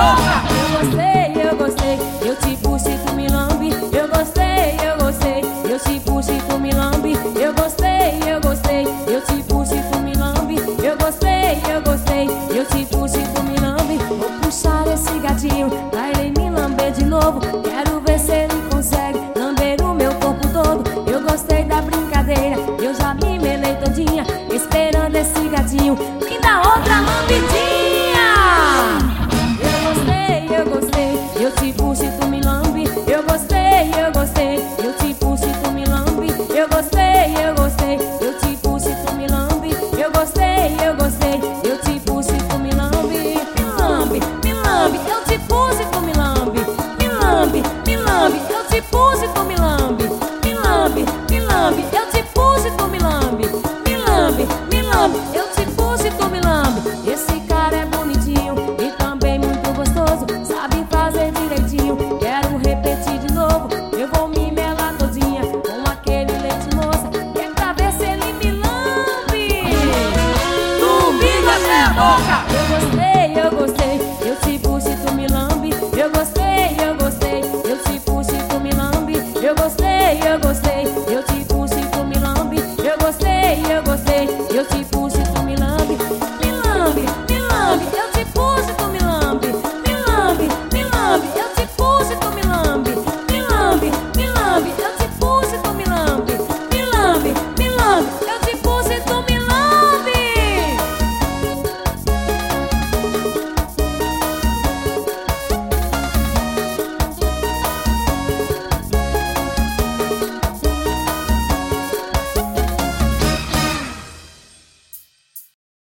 Eu gostei, eu te puxo e tu me lambe. Eu gostei, eu te puxo e tu me lambe. Eu gostei, eu te puxo e tu me lambe. Eu gostei, eu te puxo e tu me lambe. Vou puxar esse gatinho pra ele me lamber de novo. Quero ver se ele consegue lamber o meu corpo todo. Eu gostei da brincadeira, eu já me melei todinha, esperando esse gatinho me dar outra lambidinha. Eu gostei, eu te puxo e tu me lambe. Eu gostei, eu te puxo e tu me lambe. Eu gostei, eu te puxo e tu me lambe. Eu gostei, eu te puxo e tu me lambe. Me lambe, eu te puxo e tu me lambe. Me lambe, eu te puxo e tu me lambe. Me lambe, eu te puxo e tu me lambe. Me lambe,